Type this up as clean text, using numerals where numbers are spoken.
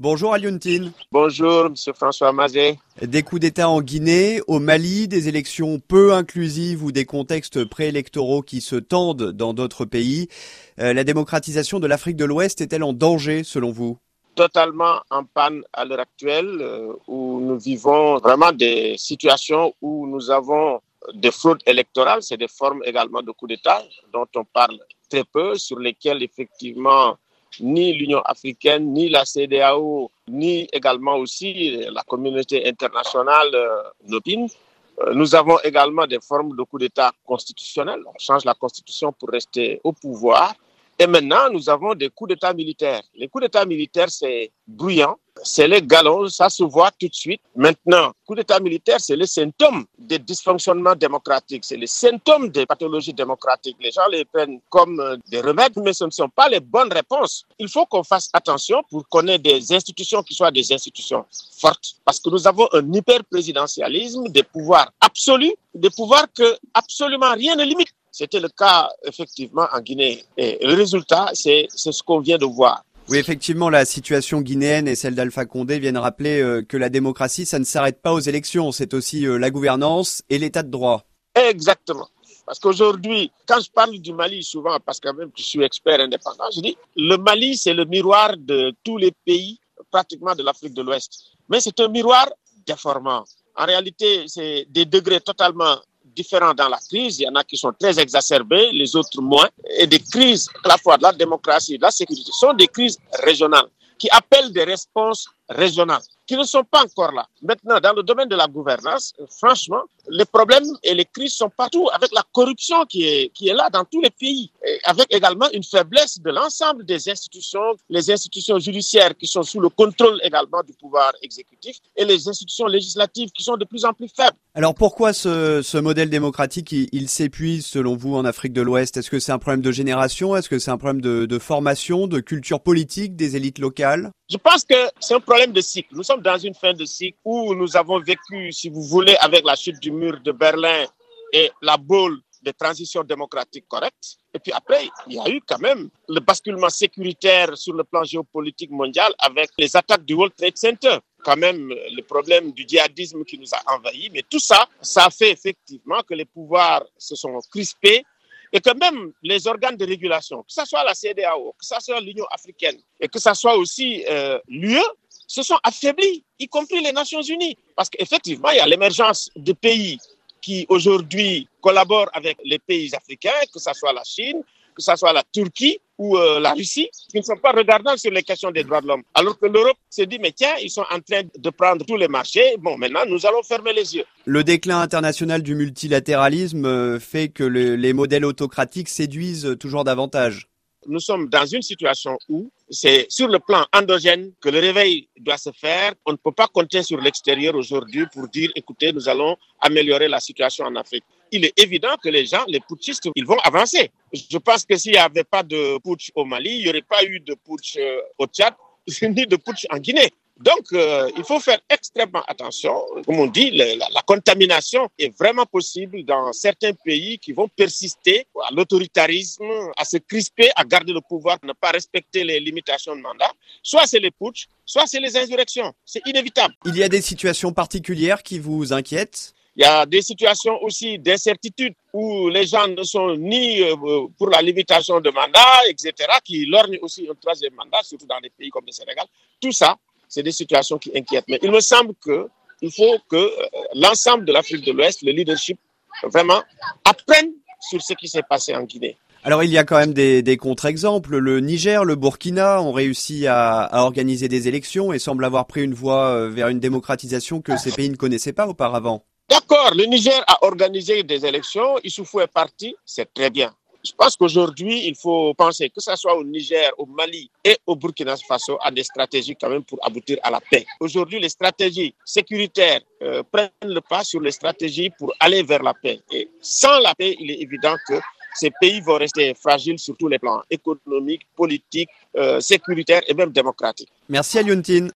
Bonjour Alioune. Bonjour, Monsieur François Mazet. Des coups d'État en Guinée, au Mali, des élections peu inclusives ou des contextes préélectoraux qui se tendent dans d'autres pays. La démocratisation de l'Afrique de l'Ouest est-elle en danger selon vous ? Totalement en panne à l'heure actuelle, où nous vivons vraiment des situations où nous avons des fraudes électorales, c'est des formes également de coups d'État dont on parle très peu, sur lesquelles effectivement ni l'Union africaine, ni la CEDEAO, ni également aussi la communauté internationale n'opinent. Nous avons également des formes de coups d'État constitutionnels. On change la constitution pour rester au pouvoir. Et maintenant, nous avons des coups d'État militaires. Les coups d'État militaires, c'est bruyant, c'est les galons, ça se voit tout de suite. Maintenant, coup d'État militaire, c'est le symptôme des dysfonctionnements démocratiques, c'est le symptôme des pathologies démocratiques. Les gens les prennent comme des remèdes, mais ce ne sont pas les bonnes réponses. Il faut qu'on fasse attention pour qu'on ait des institutions qui soient des institutions fortes, parce que nous avons un hyper-présidentialisme, des pouvoirs absolus, des pouvoirs que absolument rien ne limite. C'était le cas, effectivement, en Guinée. Et le résultat, c'est ce qu'on vient de voir. Oui, effectivement, la situation guinéenne et celle d'Alpha Condé viennent rappeler que la démocratie, ça ne s'arrête pas aux élections. C'est aussi la gouvernance et l'état de droit. Exactement. Parce qu'aujourd'hui, quand je parle du Mali, souvent, parce que même je suis expert indépendant, je dis le Mali, c'est le miroir de tous les pays, pratiquement de l'Afrique de l'Ouest. Mais c'est un miroir déformant. En réalité, c'est des degrés totalement différents dans la crise. Il y en a qui sont très exacerbés, les autres moins. Et des crises, à la fois de la démocratie et de la sécurité, sont des crises régionales qui appellent des réponses régionales qui ne sont pas encore là. Maintenant, dans le domaine de la gouvernance, franchement, les problèmes et les crises sont partout, avec la corruption qui est là dans tous les pays, et avec également une faiblesse de l'ensemble des institutions, les institutions judiciaires qui sont sous le contrôle également du pouvoir exécutif et les institutions législatives qui sont de plus en plus faibles. Alors pourquoi ce modèle démocratique, il s'épuise selon vous en Afrique de l'Ouest ? Est-ce que c'est un problème de génération ? Est-ce que c'est un problème de formation, de culture politique des élites locales ? Je pense que c'est un problème de cycle. Nous sommes dans une fin de cycle où nous avons vécu, si vous voulez, avec la chute du mur de Berlin et la boule de transition démocratique correcte. Et puis après, il y a eu quand même le basculement sécuritaire sur le plan géopolitique mondial avec les attaques du World Trade Center. Quand même, le problème du djihadisme qui nous a envahis. Mais tout ça, ça a fait effectivement que les pouvoirs se sont crispés et que même les organes de régulation, que ce soit la CEDEAO, que ce soit l'Union africaine et que ce soit aussi l'UE, se sont affaiblis, y compris les Nations Unies. Parce qu'effectivement, il y a l'émergence de pays qui aujourd'hui collaborent avec les pays africains, que ce soit la Chine, que ce soit la Turquie ou la Russie, qui ne sont pas regardants sur les questions des droits de l'homme. Alors que l'Europe se dit, mais tiens, ils sont en train de prendre tous les marchés, bon, maintenant, nous allons fermer les yeux. Le déclin international du multilatéralisme fait que les modèles autocratiques séduisent toujours davantage. Nous sommes dans une situation où c'est sur le plan endogène que le réveil doit se faire. On ne peut pas compter sur l'extérieur aujourd'hui pour dire, écoutez, nous allons améliorer la situation en Afrique. Il est évident que les gens, les putschistes, ils vont avancer. Je pense que s'il n'y avait pas de putsch au Mali, il n'y aurait pas eu de putsch au Tchad, ni de putsch en Guinée. Donc, il faut faire extrêmement attention. Comme on dit, la contamination est vraiment possible dans certains pays qui vont persister à l'autoritarisme, à se crisper, à garder le pouvoir, à ne pas respecter les limitations de mandat. Soit c'est les putschs, soit c'est les insurrections. C'est inévitable. Il y a des situations particulières qui vous inquiètent ? Il y a des situations aussi d'incertitude où les gens ne sont ni pour la limitation de mandat, etc., qui lorgnent aussi un troisième mandat, surtout dans des pays comme le Sénégal. Tout ça, c'est des situations qui inquiètent. Mais il me semble qu'il faut que l'ensemble de l'Afrique de l'Ouest, le leadership, vraiment apprenne sur ce qui s'est passé en Guinée. Alors il y a quand même des contre-exemples. Le Niger, le Burkina ont réussi à organiser des élections et semblent avoir pris une voie vers une démocratisation que ces pays ne connaissaient pas auparavant. D'accord, le Niger a organisé des élections, Issoufou est parti, c'est très bien. Je pense qu'aujourd'hui, il faut penser, que ce soit au Niger, au Mali et au Burkina Faso, à des stratégies quand même pour aboutir à la paix. Aujourd'hui, les stratégies sécuritaires prennent le pas sur les stratégies pour aller vers la paix. Et sans la paix, il est évident que ces pays vont rester fragiles sur tous les plans, économiques, politiques, sécuritaires et même démocratiques. Merci Alioune.